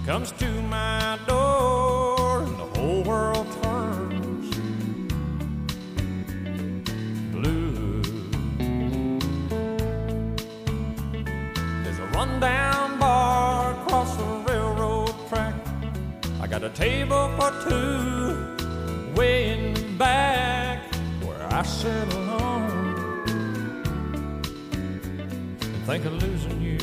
comes to my door and the whole world turns blue. There's a rundown bar across the railroad track. I got a table for two way in the back where I sit alone and think of losing you.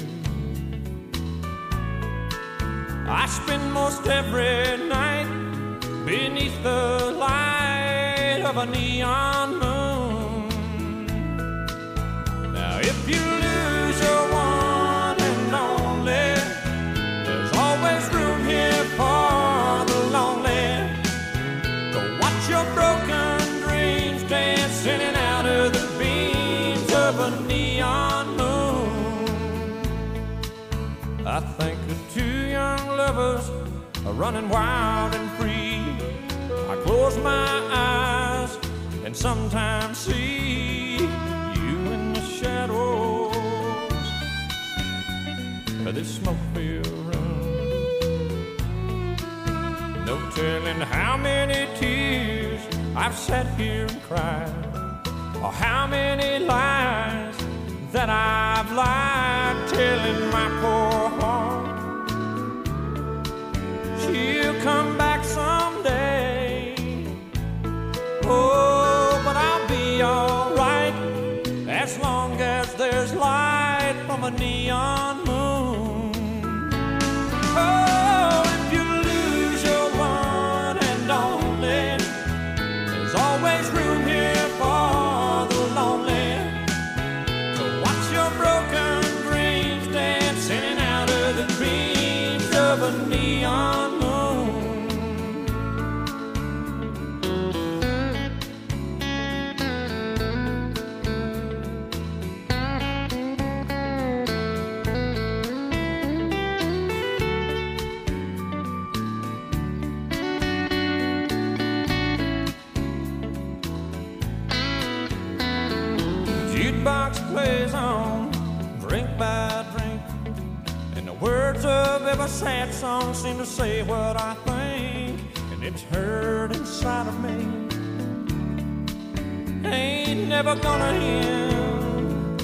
I spend most every night beneath the light of a neon moon. Now if you lose your one and only, there's always room here for the lonely. Go watch your broken dreams dance in and out of the beams of a neon moon. I think of two young lovers are running wild and free. I close my eyes and sometimes see you in the shadows of this smoke-filled room. No telling how many tears I've sat here and cried, or how many lies that I've lied, telling my poor heart she'll come back someday. Oh, but I'll be alright as long as there's light from a neon moon. Oh, if you lose your one and only, there's always room here for the lonely. So watch your broken dreams dance in and out of the beams of a neon moon. Jukebox plays on, drink by drink, and the words of every sad song seem to say what I think, and it's heard inside of me. Ain't never gonna end.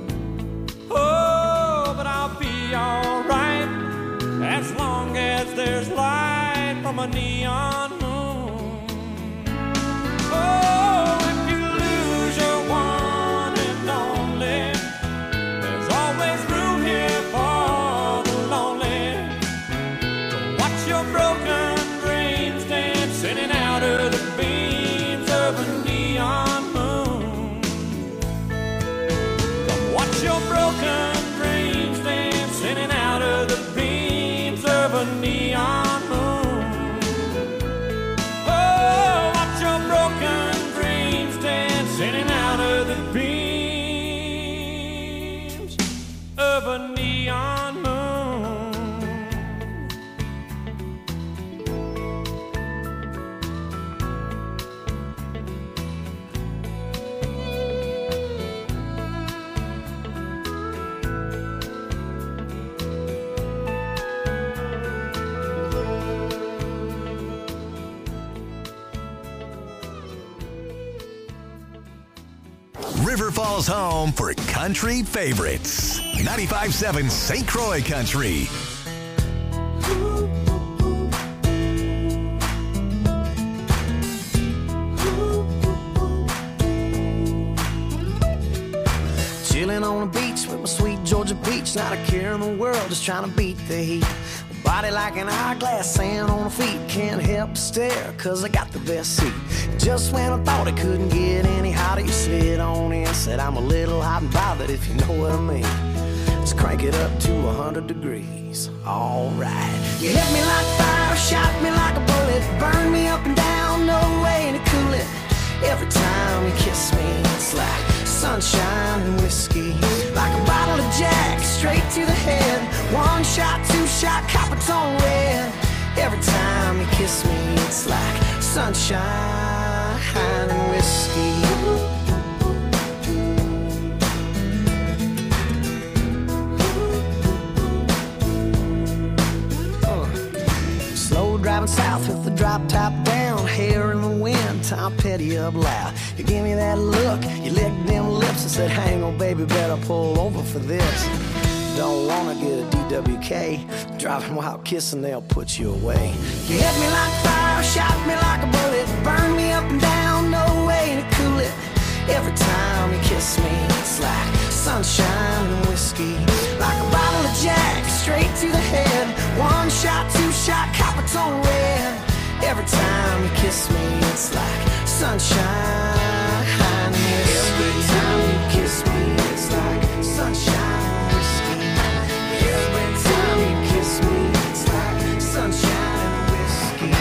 Oh, but I'll be alright as long as there's light from a neon moon. Oh, if you lose your one and only, there's always room here for the lonely. So watch your broken dreams dance in and out of the beams of a neon moon. Come watch your broken dreams dance in and out of the beams of a neon moon. Oh, watch your broken dreams dance in and out of the beams of a neon moon. River Falls home for country favorites. 95.7 St. Croix Country. Chilling on the beach with my sweet Georgia peach, not a care in the world, just trying to beat the heat. Body like an hourglass, sand on the feet, can't help but stare, cause I got the best seat. Just when I thought it couldn't get any hotter, you slid on in, said I'm a little hot and bothered, if you know what I mean. Let's crank it up to 100 degrees, alright. You hit me like fire, shot me like a bullet, burned me up and down, no way to cool it. Every time you kiss me, it's like sunshine and whiskey, like a bottle of Jack, straight to the head. One shot, two shot, copper tone red. Every time you kiss me, it's like sunshine and whiskey. driving south with the drop top down, hair in the wind, Tom Petty up loud. You give me that look, you licked them lips and said, hang on baby, better pull over for this. Don't wanna get a DWK, driving while kissing, they'll put you away. You hit me like fire, shot me like a bullet, burn me up and down, no way to cool it. Every time you kiss me, it's like sunshine and whiskey, like a bottle of Jack, straight to the head. One shot, two shot, Coppertone red. Every time you kiss me, it's like sunshine and whiskey. Every time you kiss me, it's like sunshine and whiskey. Every time you kiss me, it's like sunshine and whiskey.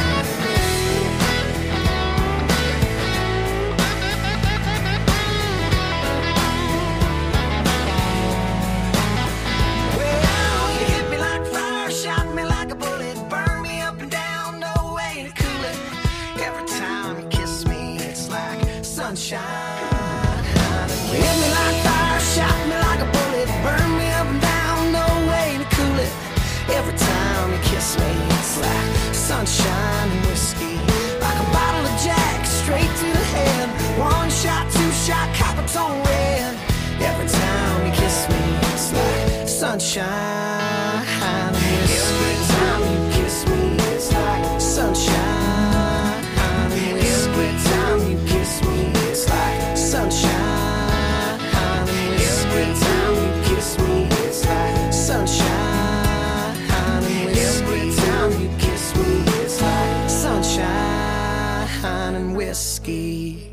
Sunshine. You hit me like fire, shot me like a bullet, burn me up and down, no way to cool it. Every time you kiss me, it's like sunshine and whiskey, like a bottle of Jack, straight to the head. One shot, two shot, Coppertone red. Every time you kiss me, it's like sunshine and whiskey. Every time you kiss me, it's like sunshine and whiskey. Every time you kiss me, it's like sunshine and whiskey. Every time you kiss me, it's like sunshine and whiskey. Every time you kiss me, it's like sunshine and whiskey.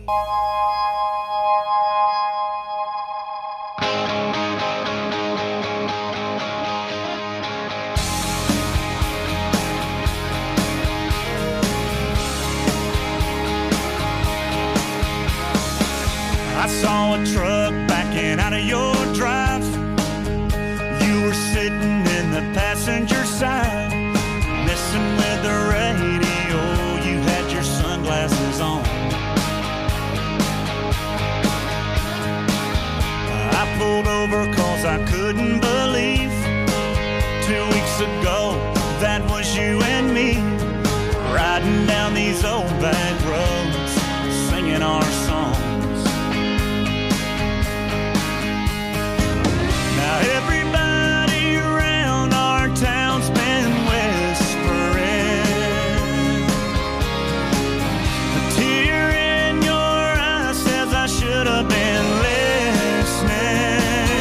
I saw a truck backing out of your drive. You were sitting in the passenger side, messing with the radio. You had your sunglasses on. I pulled over cause I couldn't believe 2 weeks ago that was you and me, riding down these old back roads, singing our songs. Now everybody around our town's been whispering. A tear in your eye says I should have been listening.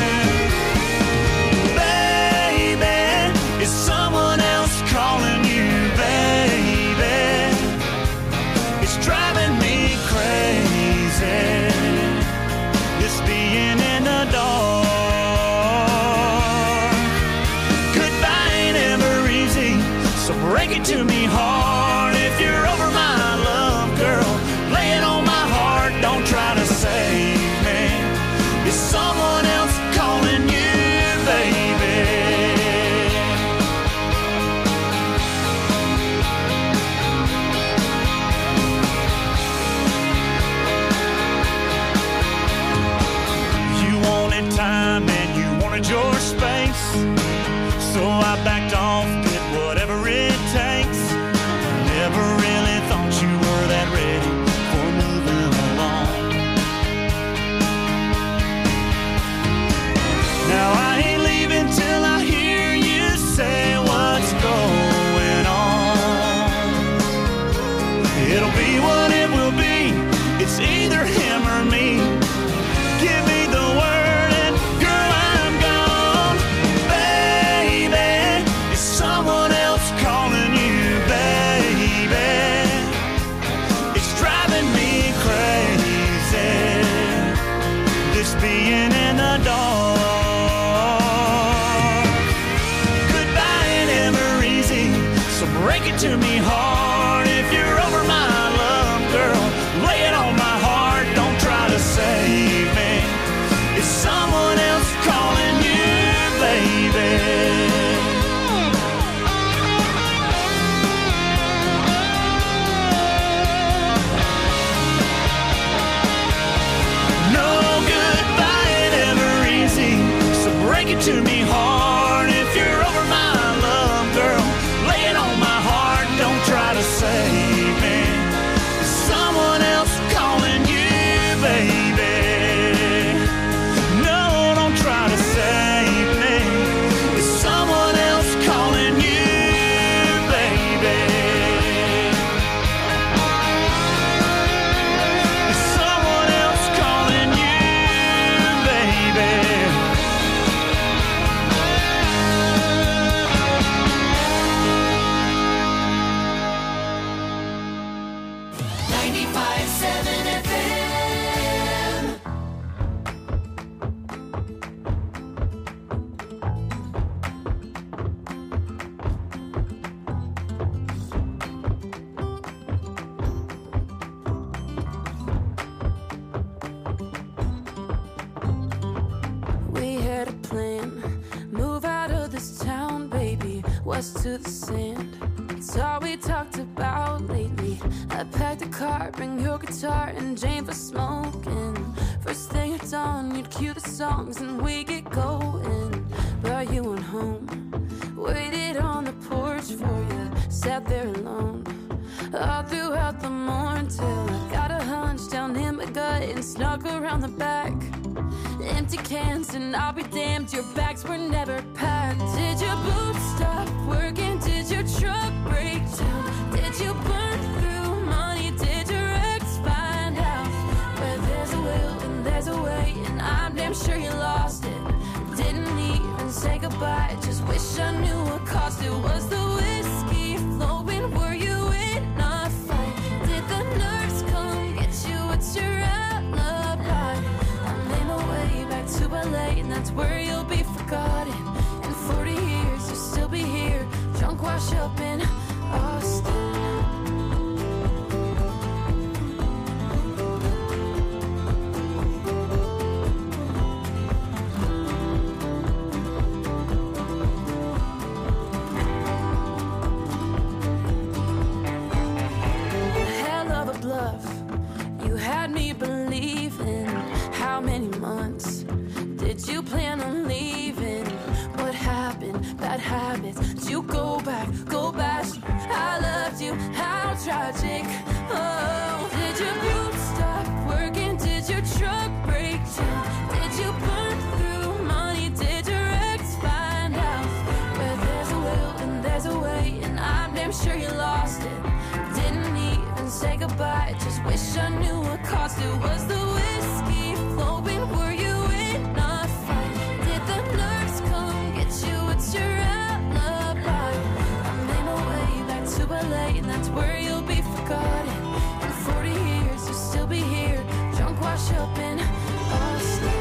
Baby, is someone else calling you, baby? It's driving me crazy, this being in the dark. So break it to me hard if you're over my love, girl. Lay it on my heart, don't try to save me. Is someone else calling you, baby? You wanted time and you wanted your space, so I backed off, did whatever it takes. Never really thought you were that ready for moving along. Now I ain't leaving till I hear you say what's going on. It'll be what it will be, it's either him or me. Give me the word and girl, I'm gone. Baby, is someone else calling you, baby? It's driving me crazy, this being in the dark. Goodbye ain't ever easy, so break it to me hard if you're over my love, girl. Lay it on my heart, don't try to save me. Is someone else calling you, baby? Break it to me hard if you're over my love, girl. Lay it on my heart, don't was to the sand. It's all we talked about lately. I packed a car, bring your guitar and Jane for smoking. First thing at dawn, you'd cue the songs and we get going. But you went home, waited on the porch for you, sat there alone all throughout the morn till I got a hunch down in my gut and snuck around the back. Empty cans and I'll be damned, your bags were never packed. Did your boots stop working? Did your truck break down? Did you burn through money? Did your ex find out? Where there's a will and there's a way, and I'm damn sure you lost it. Didn't even say goodbye, just wish I knew what cost it. Was the whiskey flowing? Were you in a fight? Did the nerves come get you? What's your alibi? I made my way back to LA, and that's where you'll be forgotten. In 40 years you'll still be here, drunk, wash up in Austin. You had me believing. How many months did you plan on leaving? What happened? Bad habits. Did you go back? Go back. I loved you. How tragic. Oh, did your boots stop working? Did your truck break down? Did you burn through money? Did your ex find out? Where there's a will and there's a way, and I'm damn sure you lost it. Didn't even say goodbye, just wish I knew what cost it. Was the whiskey flowing? Were you in a fight? Did the nerves come get you? What's your alibi? I made my way back to LA, and that's where you'll be forgotten. In 40 years you'll still be here, drunk, wash up in Austin.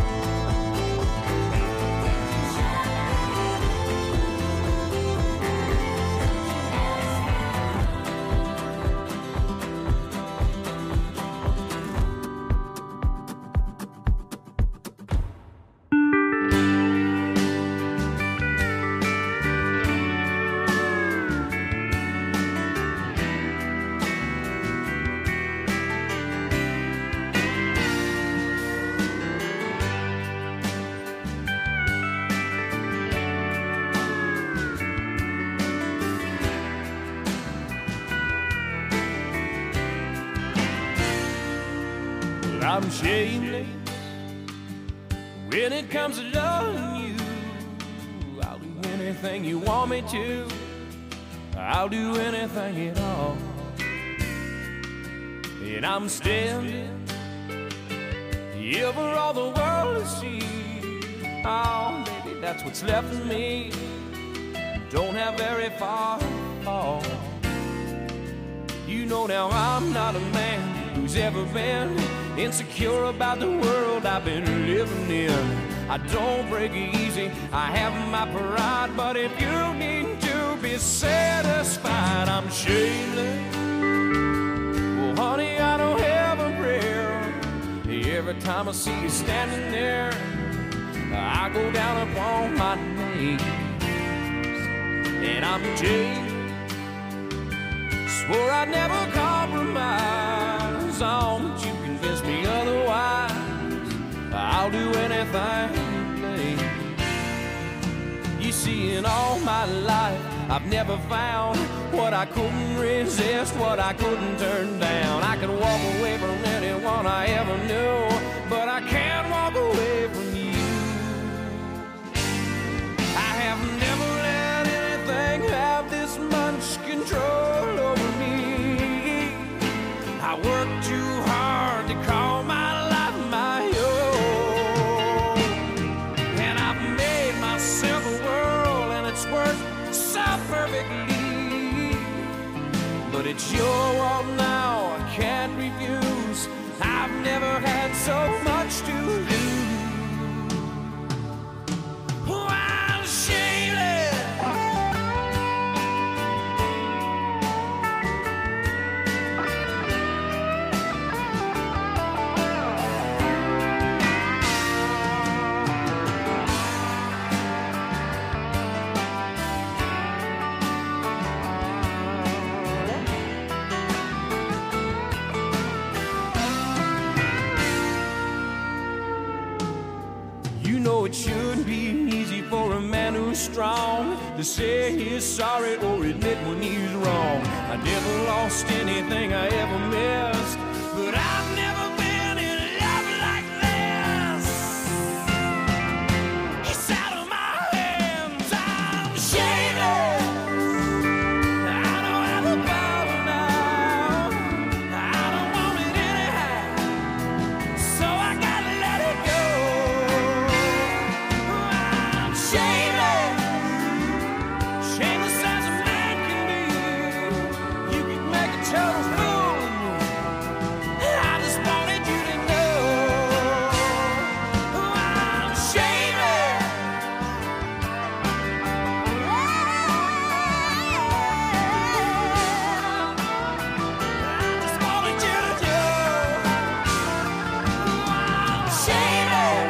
I'm shameless when it comes to loving you. I'll do anything you want me to. I'll do anything at all. And I'm standing here for all the world to see. Oh, baby, that's what's left of me. Don't have very far to fall. You know now I'm not a man who's ever been insecure about the world I've been living in. I don't break easy, I have my pride, but if you need to be satisfied, I'm shameless. Well, honey, I don't have a prayer. Every time I see you standing there, I go down upon my knees. And I'm jaded, swore I'd never compromise on, but you convinced me otherwise. I'll do anything, babe. You see, in all my life, I've never found what I couldn't resist, what I couldn't turn down. I could walk away from anyone I ever knew, but I can't walk away from you. I have never let anything have this much control over me. I work too hard to call my life my own, and I've made myself a world, and it's worked so perfectly. But it's your world now, I can't refuse. I've never had so much to lose. Oh, I'm shameless. song to say he's sorry or admit when he's wrong. I never lost anything I ever missed, but I've never been in love like this. It's out of my hands, I'm shaded. I don't have the power now, I don't want it anyhow, so I gotta let it go. I'm shaded, shameless as a man can be. You can make a total fool of me. I just wanted you to know I'm shaded. I just wanted you to know I'm shaded.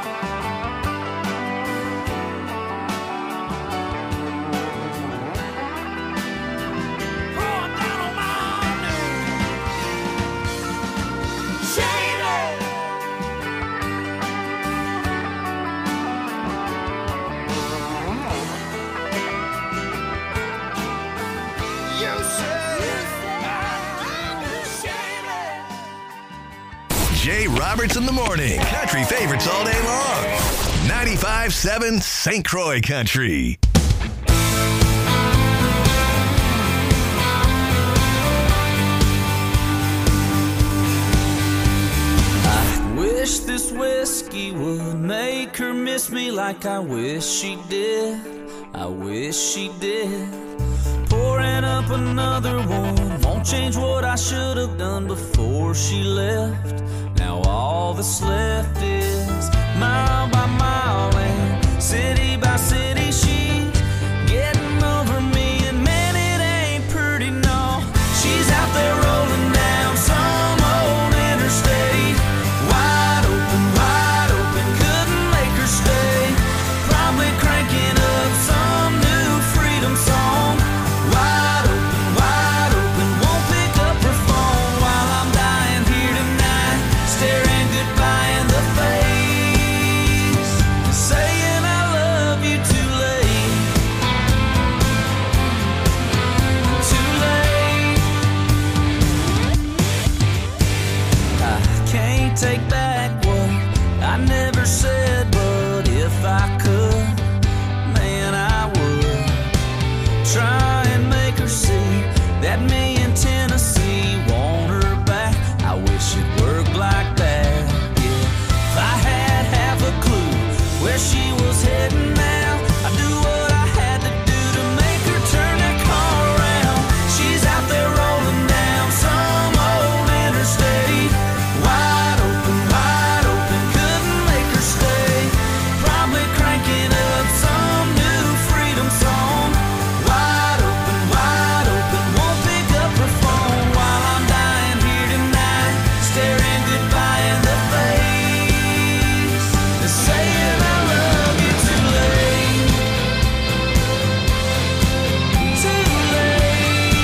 Oh, I'm down on my knees. Shaded. You said I'm shaded. Jay Roberts in the morning. Country favorites all day long. 95.7 St. Croix Country. Wish this whiskey would make her miss me like I wish she did. I wish she did. Pouring up another one won't change what I should have done before she left. Now all that's left is mile by mile and city by city. She's getting over me, and man, it ain't pretty, no. She's out there rolling down some old interstate. Wide open, couldn't make her stay. Probably cranking up some new freedom song. Wide open, won't pick up her phone while I'm dying here tonight, staring goodbye in the face, saying I love you too late. Too late. I can't take back what I never said, but if I could, man, I would try and make her see that me in Tennessee want her back. I wish it worked like that, yeah. If I had half a clue where she was heading now, I'd do what I had to do to make her turn that car around. She's out there rolling down some old interstate. Wide open, couldn't make her stay. Probably cranking up some new freedom song. Wide open, won't pick up her phone while I'm dying here tonight, staring goodbye in the face, saying I love you too late. Too late.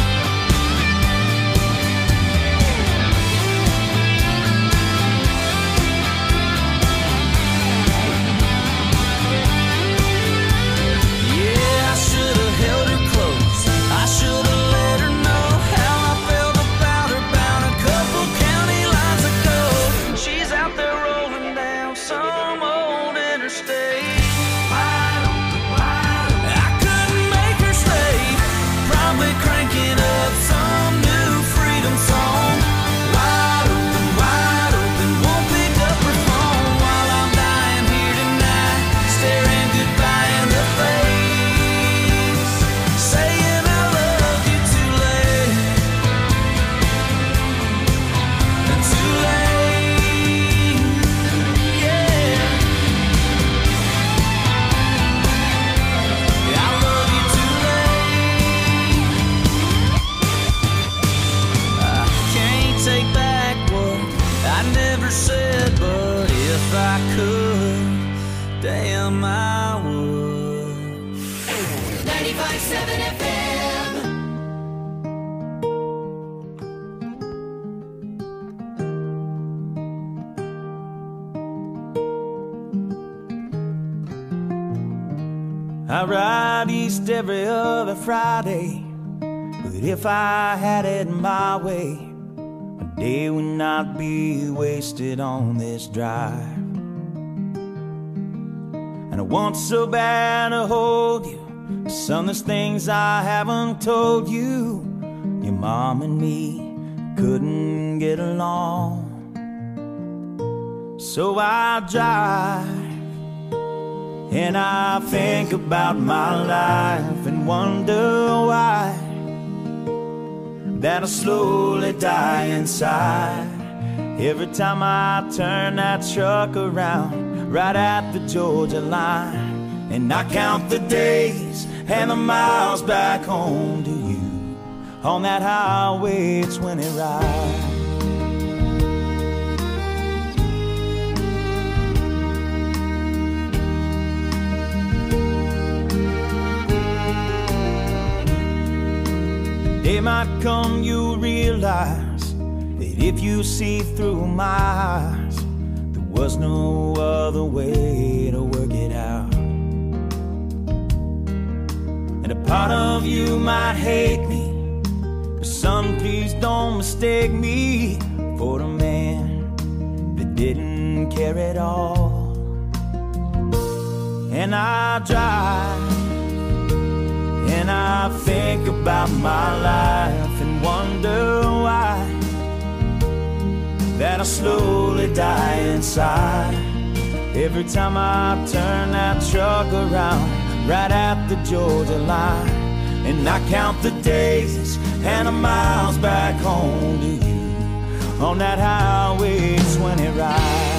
Yeah, I should've held her close. I should've let her know how I felt about her bound a couple county lines ago. She's out there rolling down some old interstate. Wide open, I couldn't make her stay. Probably cranking up some new freedom song. Wide open, won't pick up her phone while I'm dying here tonight, staring goodbye in the face, saying I love you too late. Too late, yeah. I love you too late. I can't take back what I never said, but if I could, damn, I would. 95.7 FM. I ride east every other Friday. But if I had it my way, my day would not be wasted on this drive. And I want so bad to hold you. Son, there's things I haven't told you. Your mom and me couldn't get along. So I drive and I think about my life and wonder why that I slowly die inside every time I turn that truck around right at the Georgia line. And I count the days and the miles back home to you on that Highway 20 ride. Day might come, you realize that if you see through my eyes, there was no other way to work it out. And a part of you might hate me, but son, please don't mistake me for the man that didn't care at all. And I drive and I think about my life and wonder why that I slowly die inside every time I turn that truck around right at the Georgia line. And I count the days and the miles back home to you on that Highway 20 ride.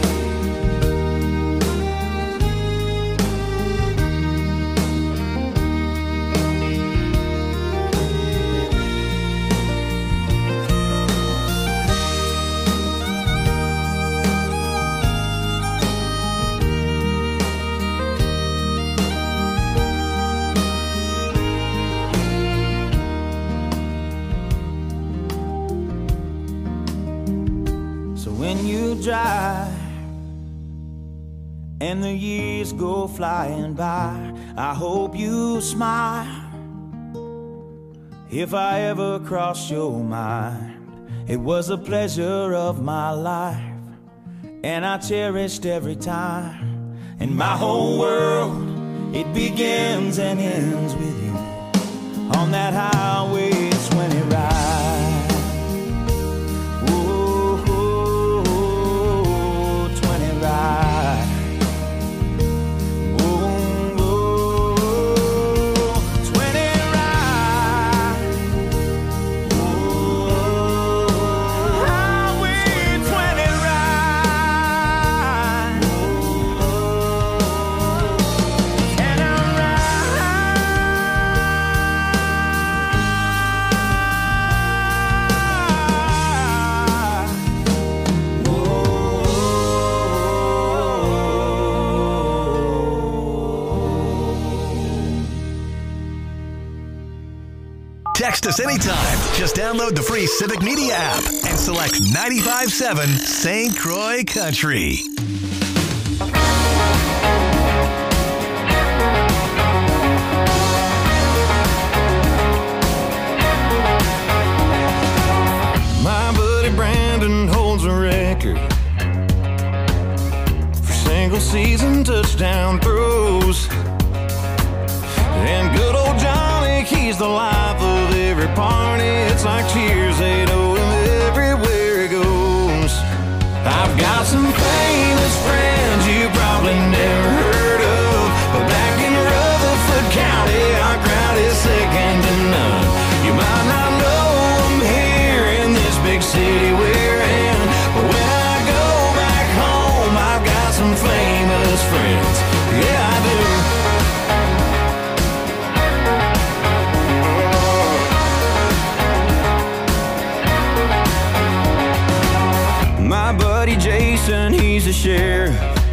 Drive and the years go flying by, I hope you smile if I ever cross your mind. It was a pleasure of my life and I cherished every time. And my whole world, it begins and ends with you on that Highway 20 ride. Text us anytime. Just download the free Civic Media app and select 95.7 St. Croix Country. My buddy Brandon holds a record for single season touchdown throws. And good old Johnny, he's the life of every party. It's like cheers, they know him everywhere he goes. I've got some famous friends you probably never heard of, but back in Rutherford County, our crowd is second to none. You might not know them here in this big city we're in, but when I go back home, I've got some famous friends. Yeah, I do. My buddy Jason, he's a sheriff.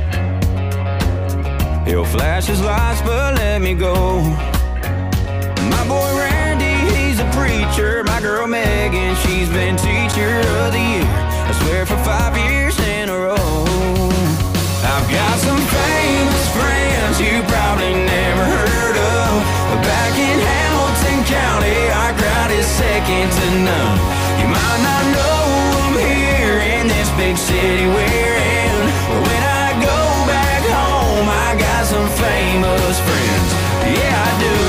He'll flash his lights but let me go. My boy Randy, he's a preacher. My girl Megan, she's been teacher of the year, I swear for 5 years in a row. I've got some famous friends you probably never heard big city we're in. But when I go back home, I got some famous friends. Yeah, I do.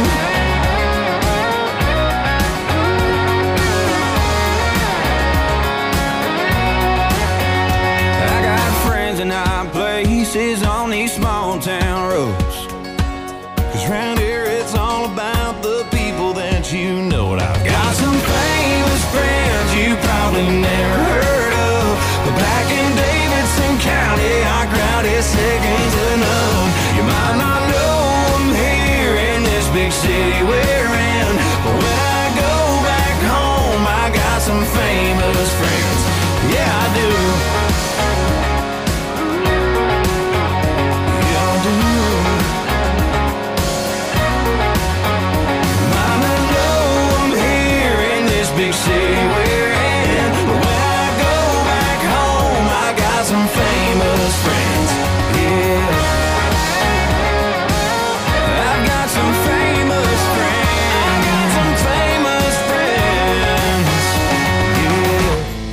I got friends in high places on these small town roads. 'Cause round here it's all about the people that you know. And I've got some famous friends you probably never heard of. But back in Davidson County, our crowd is second to none. You might not know them here in this big city we're in. But when I go back home, I got some famous friends. Yeah, I do. Big city we're in. But when I go back home, I got some famous friends. Yeah, I've got some famous friends. I got some famous friends. Yeah.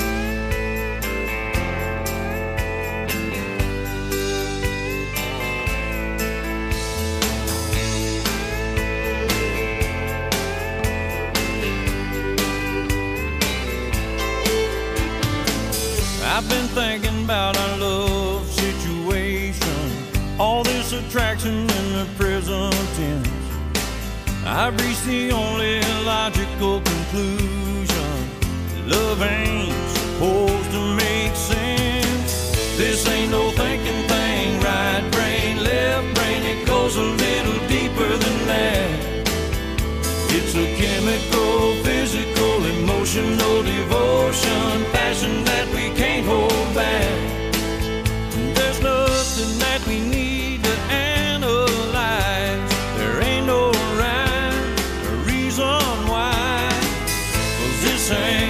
I've been thinking about our love situation, all this attraction in the present tense. I've reached the only logical conclusion: love ain't supposed to make sense. This ain't no thinking thing, right brain, left brain, it goes a little deeper than that. It's a chemical, physical, emotional devotion, passion that we can't hold back. There's nothing that we need to analyze. There ain't no rhyme or reason why. 'Cause this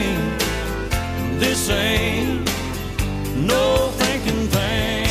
ain't no thinking thing.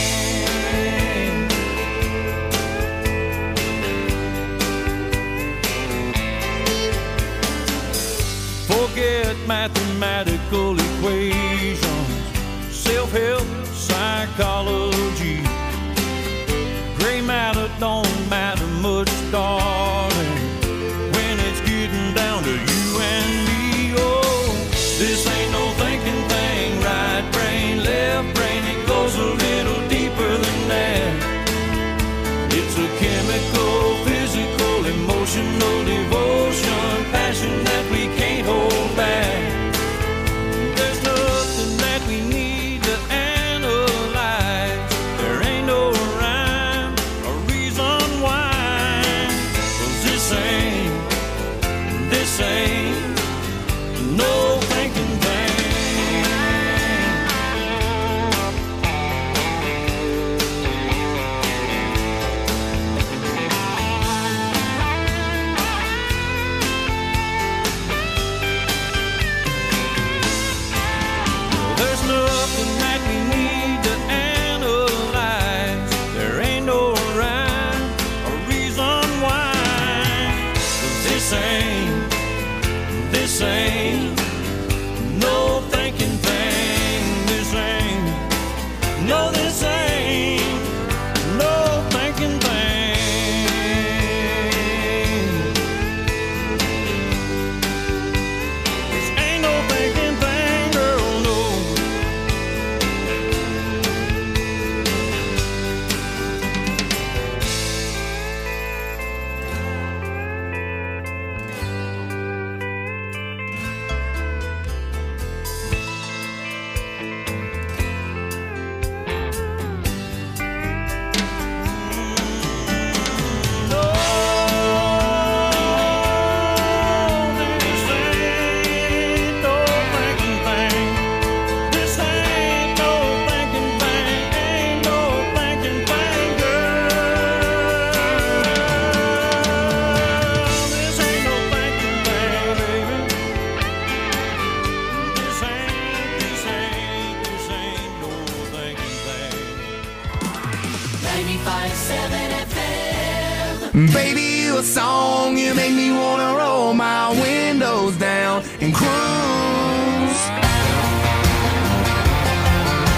Forget mathematical equations, self-help, psychology. Gray matter don't matter much, darling, when it's getting down to you and me. Oh, this ain't no thinking thing, right brain, left brain, it goes a little deeper than that. It's a chemical, physical, emotional devotion, passion that we can't hold back. There's nothing that we need to analyze. There ain't no rhyme or reason why. 'Cause this ain't no thinking thing. There's nothing that we need to analyze. There ain't no rhyme or reason why. 'Cause this ain't no thinking thing. This ain't no thinking thing. This ain't no thinking thing, girl, no. Baby, you a song, you make me wanna roll my windows down and cruise.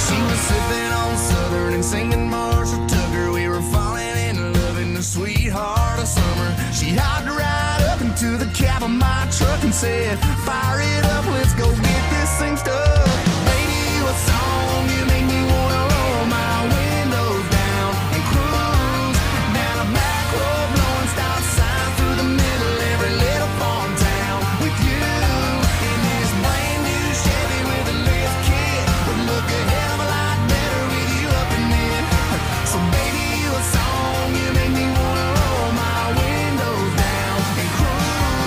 She was sipping on Southern and singing Marshall Tucker. We were falling in love in the sweetheart of summer. She hopped right up into the cab of my truck and said, fire it up, let's go get this thing stuck. Baby, you a song, you make me wanna roll my windows down and cruise down a back road, blowing stop signs through the middle of every little farm town. With you in this brand new Chevy with a lift kit, would look a hell of a lot better with you up in it. So baby, you a song, you make me wanna roll my windows down and cruise.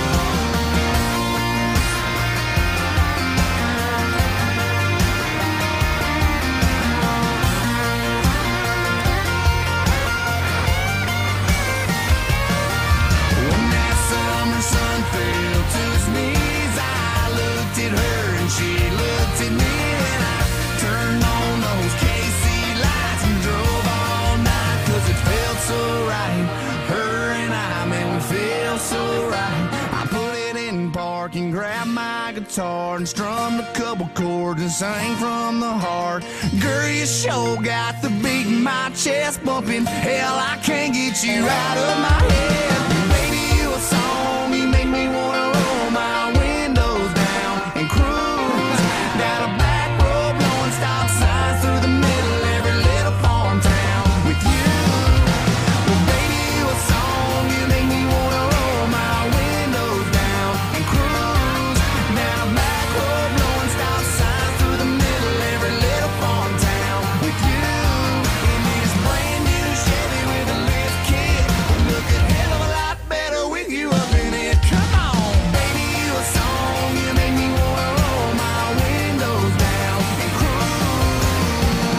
When that summer sun fell to his knees, I looked at her and she looked at me, and I turned on those KC lights and drove all night, 'cause it felt so right. Her and I, man, we feel so right. I put it in park and grabbed my guitar and strummed a couple chords and sang from the heart. Girl, you sure got the beat in my chest bumping. Hell, I can't get you out of my head. Baby, you a song, you make me wanna roll my windows down and cruise down a back road, blowing stop signs through the middle of every little farm town. With you, well, baby, you a song, you make me wanna roll my windows down and cruise down a back road, blowing stop signs through the middle of every little farm town. With you in this brand new Chevy with a lift kit, would look a hell of a lot better with you up in it. Come on, baby, you a song, you make me wanna roll my windows down and cruise.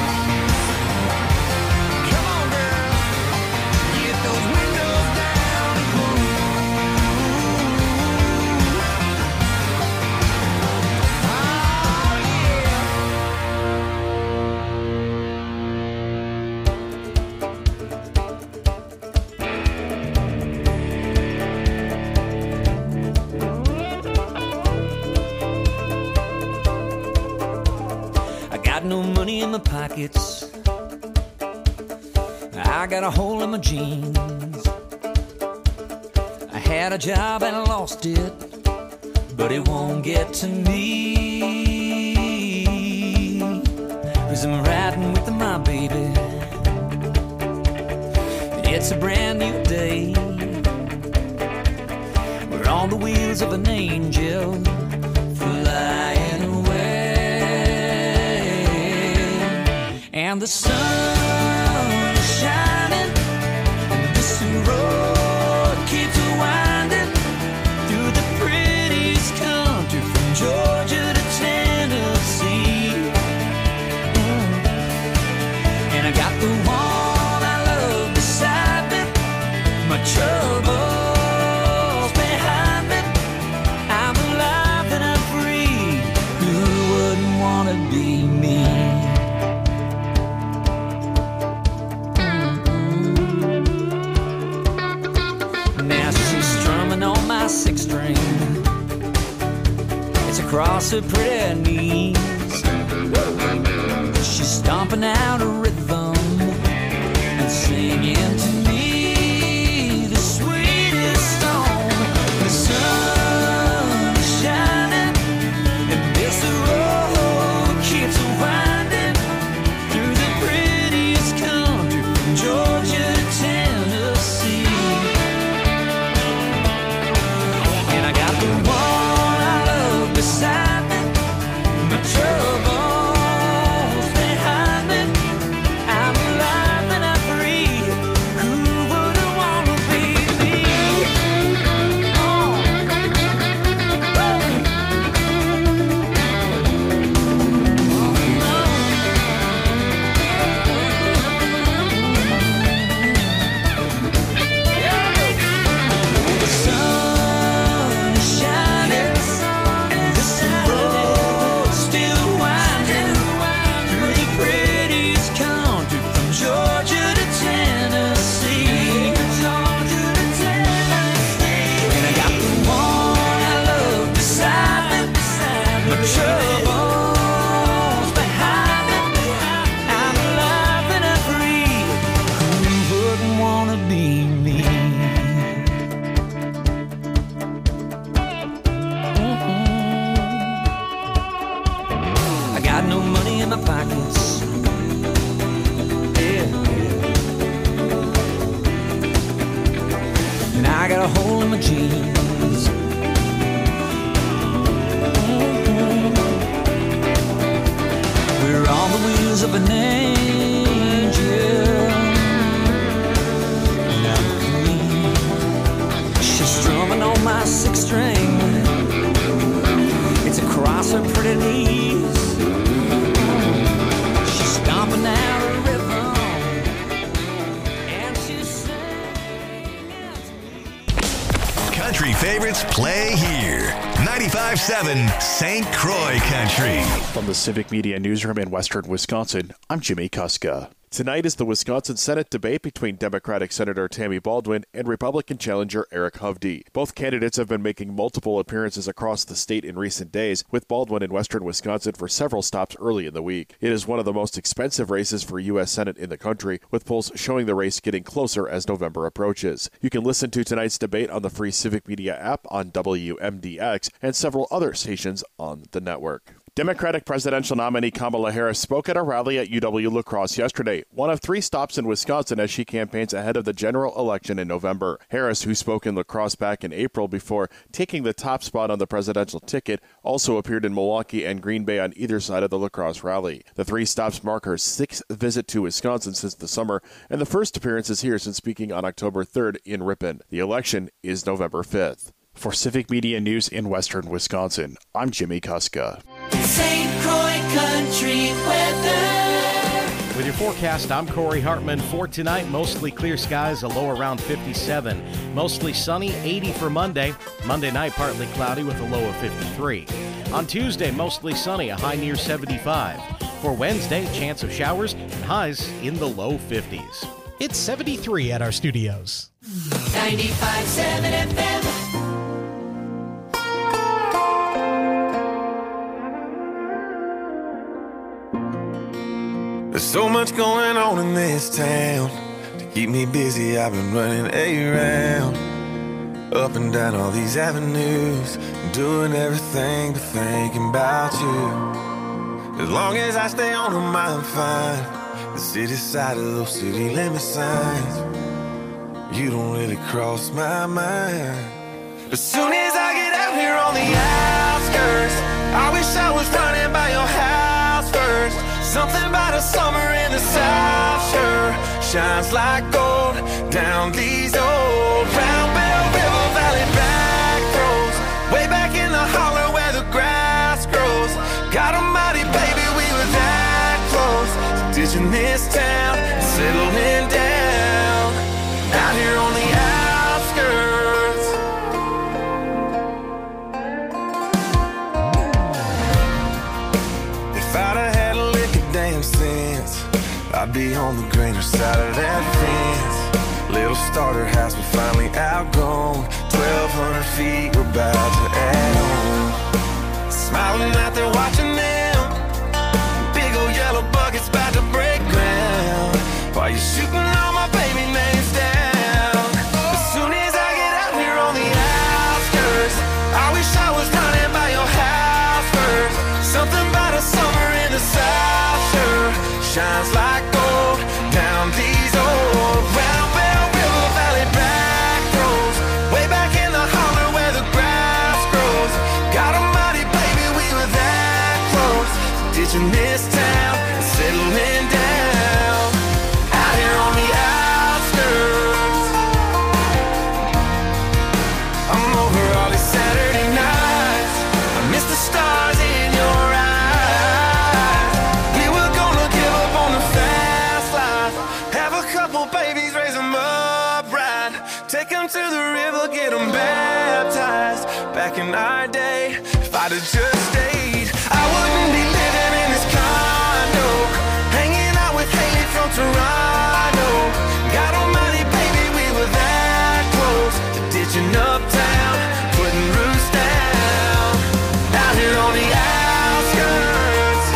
Come on, girl, get those windows down and cruise. Oh, yeah. I got no money in my pockets. I got a hole in my jeans. I had a job and I lost it, but it won't get to me. 'Cause I'm riding with my baby. It's a brand new day. We're on the wheels of an angel flying away. And the sun is shining, and this road keeps winding through the prettiest country from Georgia to Tennessee. And I got the one I love beside me, my troubles behind me. I'm alive and I'm free. Who wouldn't wanna be me? Now she's strumming on my six string. It's across her pretty knees. She's stomping out a rhythm and singing to me the sweetest song. The sun is shining, and this road keeps winding through the prettiest country from Georgia to Tennessee. And I got the one I love beside me, my troubles behind me. I'm alive and I'm free. Who wouldn't wanna be me? Oh. The sun is shining, and this road's still winding through the prettiest country from Georgia to Tennessee. And I got the one I love beside me, my troubles behind me. got no money in my pockets. Yeah, yeah. And I got a hole in my jeans. We're on the wheels of an angel. Now Queen, she's strumming on my sixth string. It's across her pretty knees. She's stomping out a rhythm, and she's singing to me. Country favorites play here. 95.7 St. Croix Country. From the Civic Media Newsroom in Western Wisconsin, I'm Jimmy Kuska. Tonight is the Wisconsin Senate debate between Democratic Senator Tammy Baldwin and Republican challenger Eric Hovde. Both candidates have been making multiple appearances across the state in recent days, with Baldwin in Western Wisconsin for several stops early in the week. It is one of the most expensive races for U.S. Senate in the country, with polls showing the race getting closer as November approaches. You can listen to tonight's debate on the free Civic Media app on WMDX and several other stations on the network. Democratic presidential nominee Kamala Harris spoke at a rally at UW-La Crosse yesterday, one of 3 stops in Wisconsin as she campaigns ahead of the general election in November. Harris, who spoke in La Crosse back in April before taking the top spot on the presidential ticket, also appeared in Milwaukee and Green Bay on either side of the La Crosse rally. The 3 stops mark her 6th visit to Wisconsin since the summer, and the first appearances here since speaking on October 3rd in Ripon. The election is November 5th. For Civic Media News in Western Wisconsin, I'm Jimmy Kuska. St. Croix Country weather. With your forecast, I'm Corey Hartman. For tonight, mostly clear skies, a low around 57. Mostly sunny, 80 for Monday. Monday night, partly cloudy with a low of 53. On Tuesday, mostly sunny, a high near 75. For Wednesday, chance of showers and highs in the low 50s. It's 73 at our studios. 95.7 FM. There's so much going on in this town. To keep me busy, I've been running around, up and down all these avenues, doing everything but thinking about you. As long as I stay on them, I'm fine. The city side of those city limit signs, you don't really cross my mind. As soon as I get out here on the outskirts, I wish I was running by your house first. Something about a summer in the South sure shines like gold down these old Round Bell River Valley back roads, way back in the holler where the grass grows. God almighty, baby, we were that close to ditching this town and settling down out here on the outskirts. If I'd have had a lick of damn sense, I'd be on the greener side of that fence. Little starter house we finally outgrown, 1,200 feet we're about to add on. Smiling out there watching them, big old yellow buckets about to break ground, while you're shooting all my baby names down. As soon as I get out here on the outskirts, I wish I was running by your house first. Something about a summer in the South sure shines like gold down these old Round Bell River Valley back roads, way back in the holler where the grass grows. God almighty, baby, we were that close to ditching this town and settling down out here on the outskirts. I'm over all these Saturday nights, I miss the stars in your eyes. We were gonna give up on the fast life, have a couple babies, raise them up right, take them to the river, get them baptized. Back in our day, if I'd have just stayed, I wouldn't be living in this condo, hanging out with Haley from Toronto. God almighty, baby, we were that close to ditching uptown, putting roots down out here on the outskirts.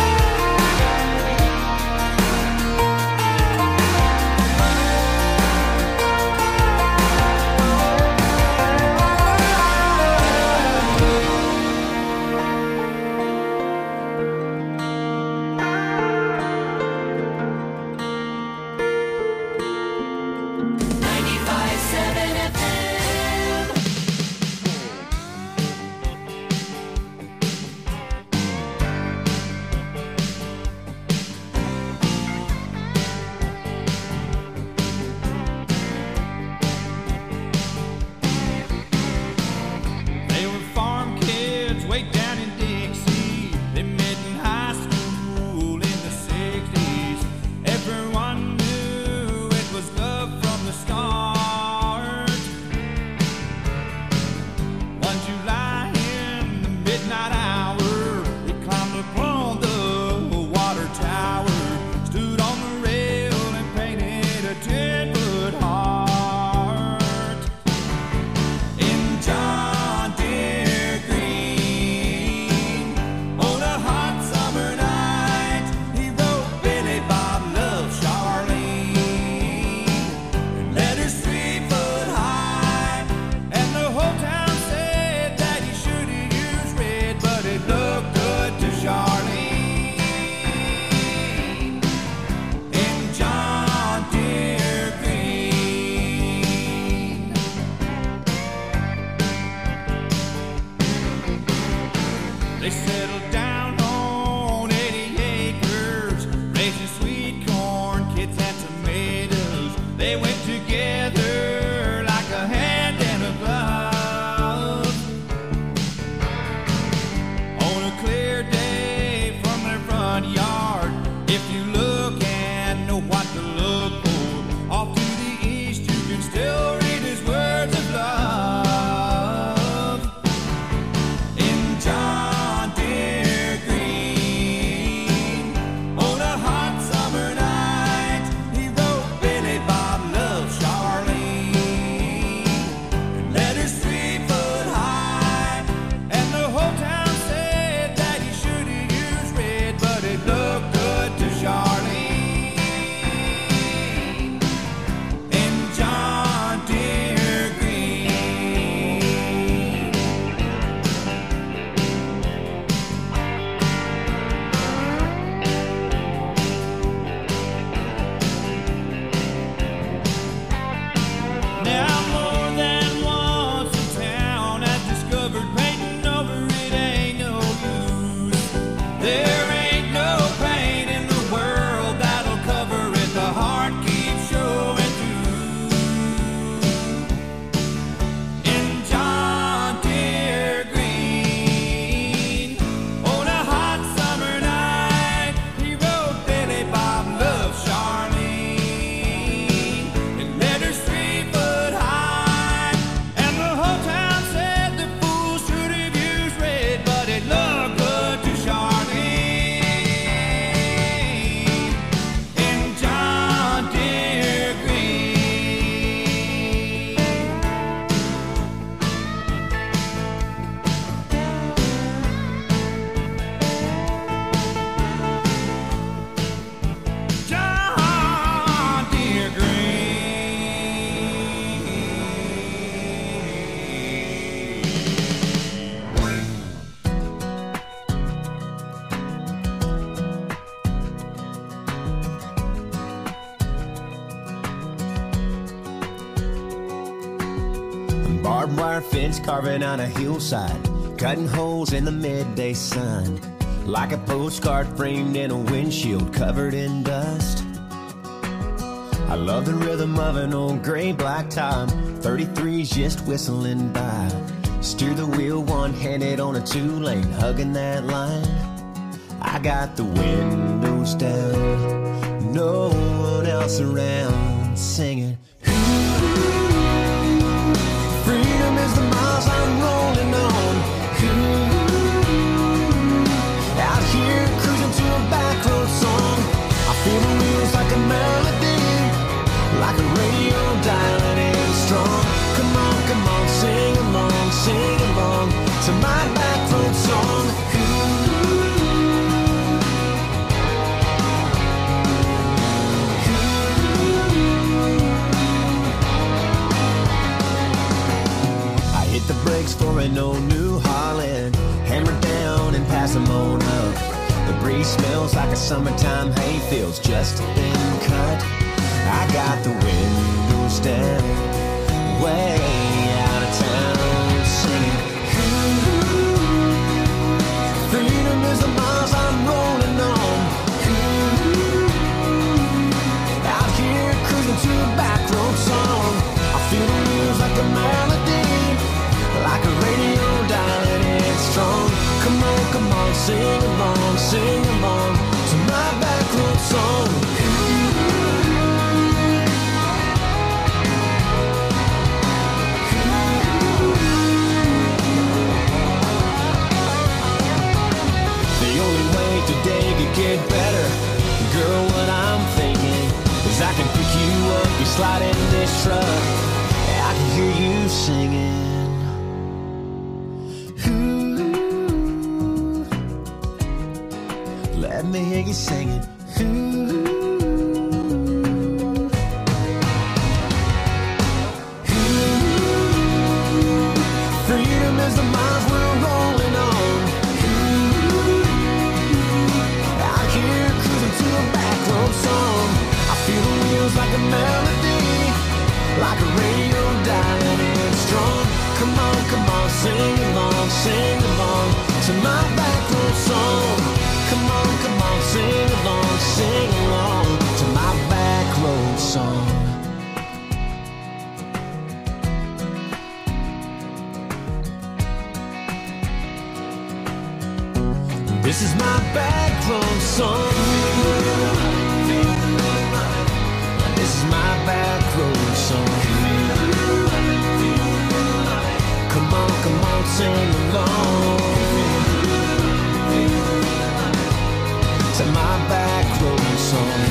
barbed wire fence carving on a hillside, cutting holes in the midday sun, like a postcard framed in a windshield covered in dust. I love the rhythm of an old gray blacktop, 33's just whistling by. Steer the wheel one-handed on a two-lane, hugging that line. I got the windows down, no one else around, singing. Freedom is the miles I'm rolling on. Out here cruising to a back road song. I feel the wheels like a melody, like a radio dialing in strong. Come on, sing along to my back road song. I hit the brakes for an old New Holland, hammer down and pass them on up. The breeze smells like a summertime hayfield's just been cut. I got the windows down, way out of town, singing. Freedom is the miles I'm rolling on. Out here cruising to a back road song. I feel the wheels like a melody, like a radio dialing in strong. Come on, sing along to my back road song. Today could get better. Girl, what I'm thinking is I can pick you up, you slide in this truck, I can hear you singing. Ooh, let me hear you singing. Ooh. Freedom is the miles we're rolling on. Song. I feel the wheels like a melody, like a radio dialing in strong. Come on, sing along to my back road song. Come on, sing along to my back road song. This is my back road song. This is my back road song. Come on, sing along to my back road song.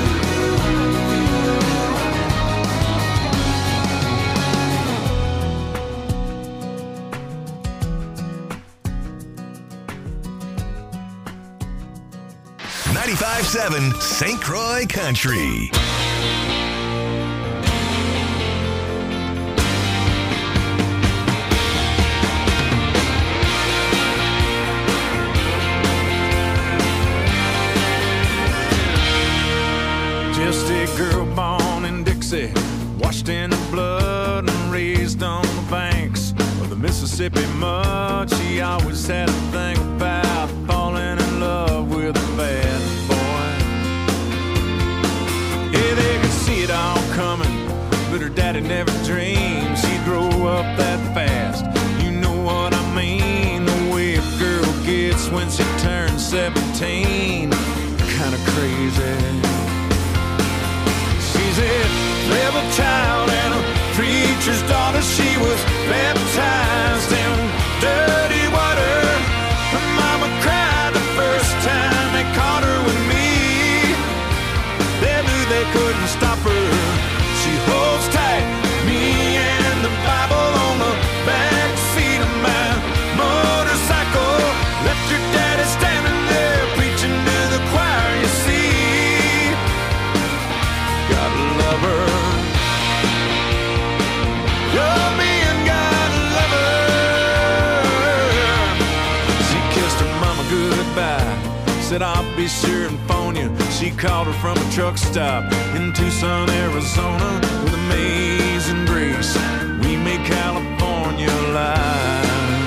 95.7 St. Croix Country. Just a girl born in Dixie, washed in the blood and raised on the banks of the Mississippi mud. She always had a thing about falling in love with a bad boy. Yeah, they could see it all coming, but her daddy never dreamed she'd grow up that fast. You know what I mean, the way a girl gets when she turns 17. Kinda crazy. She's a rebel child and a preacher's daughter. She was baptized in dirty water. Her mama cried the first time they caught her with me. They knew they couldn't stop her. She holds tight, me and the Bible on the back seat of my motorcycle. Left your daddy standing there preaching to the choir, you see. Gotta love her. Love me and gotta love her. She kissed her mama goodbye, said I'll be sure and phone you. She called her from a truck stop in Tucson, Arizona, with amazing grace. We made California on your line.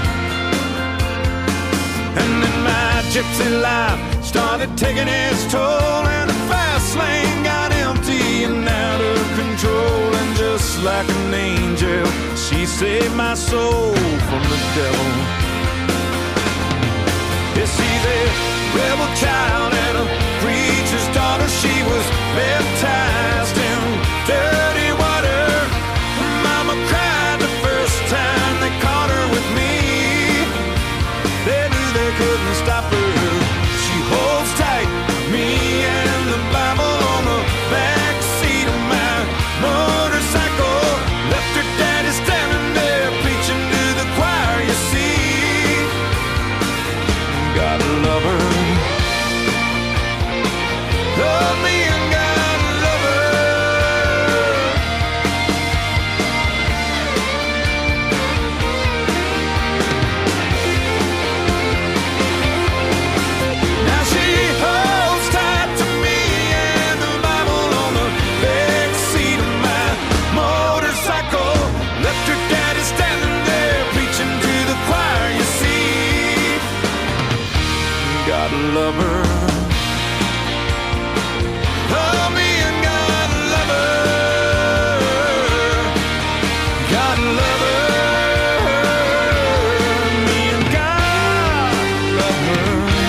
And then my gypsy life started taking its toll, and the fast lane got empty and out of control. And just like an angel, she saved my soul from the devil. Yeah, she's a rebel child and a preacher's daughter. She was baptized in dirty water. Mama cried the first time they caught her with me. They knew they couldn't stop her. She holds tight, me and the Bible on the back seat of my motorcycle. Left her daddy standing there preaching to the choir, you see. Gotta love her. Love me and gotta love her. Now she holds tight to me and the Bible on the back seat of my motorcycle. Left her daddy standing there preaching to the choir, you see. Gotta love her. Love me and gotta love her. Gotta love her. Me and gotta love her.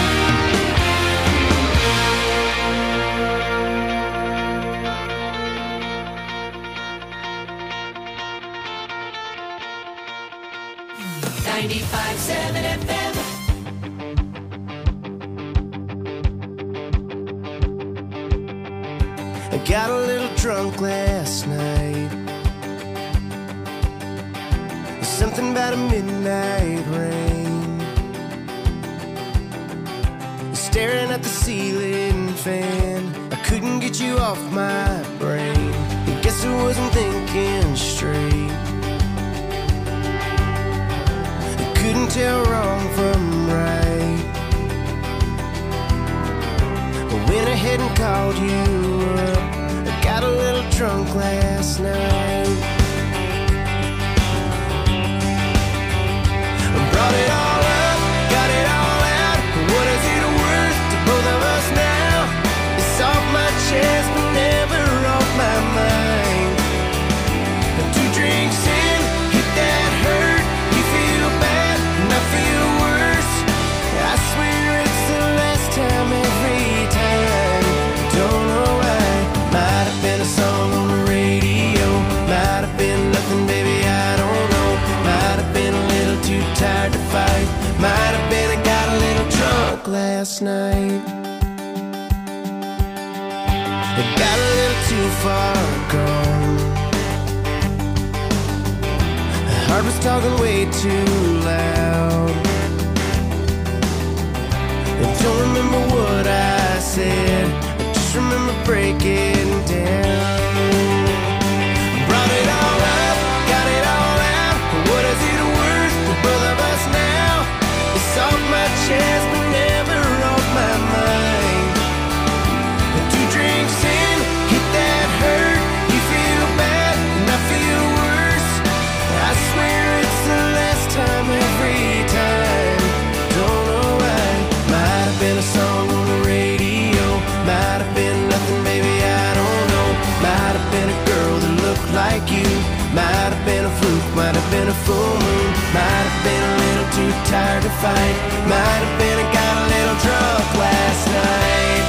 .95.7 FM. I got a little drunk last night. Something about a midnight rain. Staring at the ceiling fan, I couldn't get you off my brain. I guess I wasn't thinking straight. I couldn't tell wrong from right. I went ahead and called you up. I got a little drunk last night. I brought it all up, got it all out. What is it worth to both of us now? It's off my chest but never off my mind. 2 drinks in, hit that hurt. You feel bad and I feel worse. I swear it's the last time every time. Don't know why. Might have been a song on the radio. Might have been nothing, baby, I don't know. Might have been a little too tired to fight. Might have been I got a little drunk last night. I got a little too far gone. The heart was talking way too loud. I don't remember what I said, I just remember breaking down. Brought it all up, got it all out. What is it worth to both of us now? It's off my chest but never off my mind. 2 drinks in, hit that hurt. You feel bad and I feel worse. I swear it's the last time every time. Don't know why. Might have been a song on the radio. Might have been nothing, baby, I don't know. Might have been a girl that looked like you. Might have been a fluke, might have been a full moon. Might have been a little too tired to fight. Might have been I got a little drunk last night.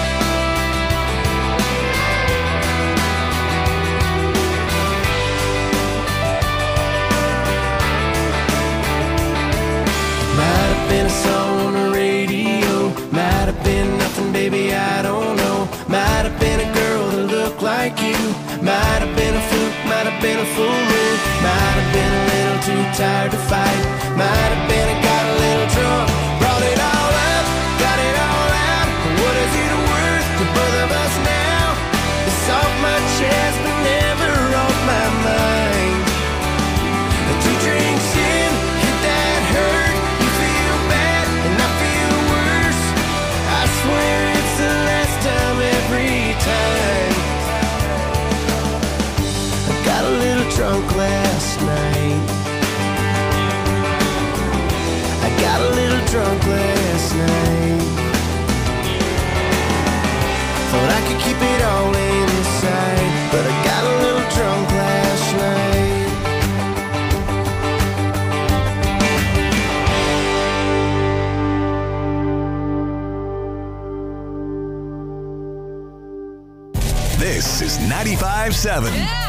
Might have been a song on the radio. Might have been nothing, baby, I don't know. Might have been a girl that looked like you. Might have been a fluke, might have been a full moon. Might have been a little too tired to fight. Might have been I got a little drunk. Brought it all up, got it all out. What is it worth to both of us now? It's off my chest but never off my mind. 2 drinks in, hit that hurt. You feel bad and I feel worse. I swear it's the last time every time. I got a little drunk last night. This is 95.7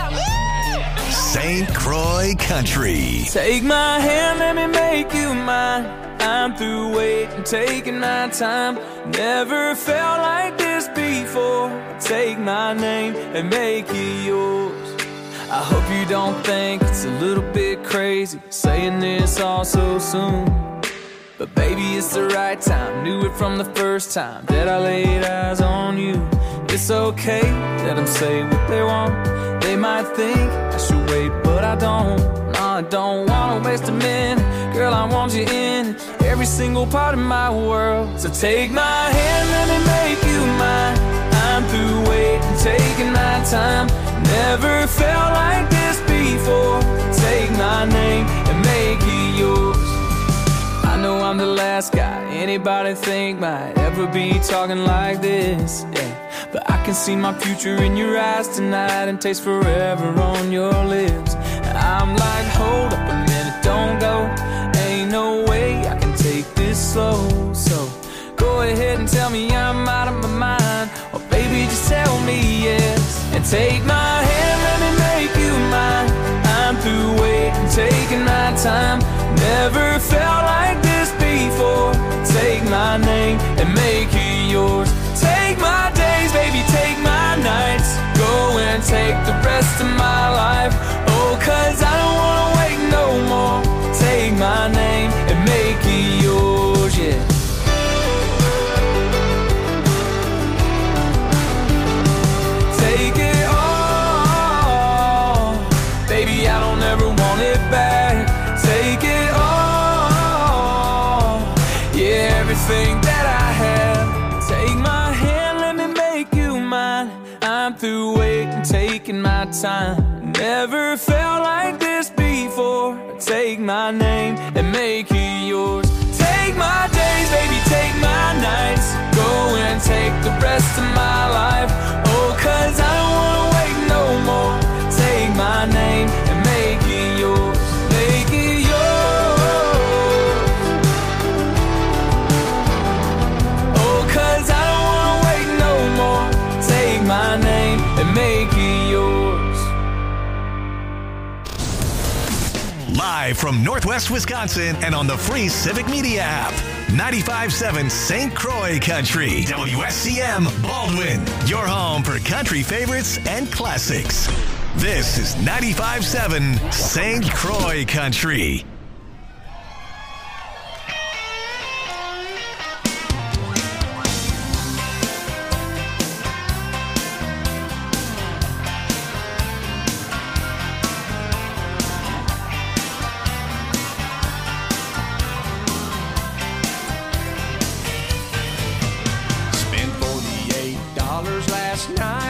St. Croix Country. Take my hand, let me make you mine. I'm through waiting, taking my time. Never felt like this before. Take my name and make it yours. I hope you don't think it's a little bit crazy saying this all so soon. But baby, it's the right time. Knew it from the first time that I laid eyes on you. It's okay, let them say what they want. They might think I should wait, but I don't. No, I don't wanna waste a minute. Girl, I want you in every single part of my world. So take my hand, let me make you mine. I'm through waiting, taking my time. Never felt like this before. Take my name and make it yours. I know I'm the last guy anybody think might ever be talking like this, yeah. But I can see my future in your eyes tonight and taste forever on your lips. And I'm like, hold up a minute, don't go. Ain't no way I can take this slow. So go ahead and tell me I'm out of my mind, or baby, just tell me yes. And take my hand, let me make you mine. I'm through waiting, taking my time. Never felt like this before. Take my name and make it yours. Take my days, baby, take my nights. Go and take the rest of my life. Oh, 'cause I don't wanna wait no more. Take my name and make it yours, yeah. Take it all, baby, I don't ever want it back. Take it all, yeah, everything that I have. Take my hand, let me make you mine. I'm through waiting, taking my time. Never felt like this before. Take my name and make it yours. Take my days, baby, take my nights. Go and take the rest of my life. Oh, 'cause I don't wanna wait no more. Take my name and make it yours. Make it yours. Oh, 'cause I don't wanna wait no more. Take my name and make it yours. Live from Northwest Wisconsin and on the free Civic Media app. 95.7 St. Croix Country. WSCM Baldwin. Your home for country favorites and classics. This is 95.7 St. Croix Country. $48 last night.